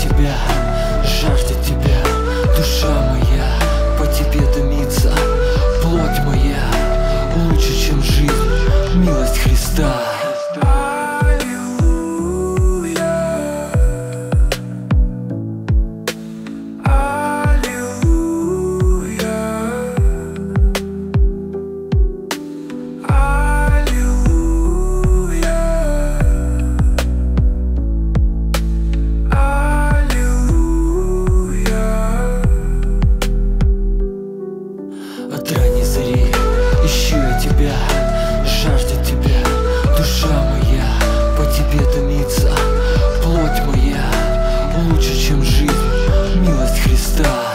тебя, жаждет тебя, душа моя по тебе томится, плоть моя лучше, чем жизнь, милость Христа. От ранней зари ищу я тебя, жаждет тебя, душа моя по тебе томится, плоть моя лучше, чем жизнь, милость Христа.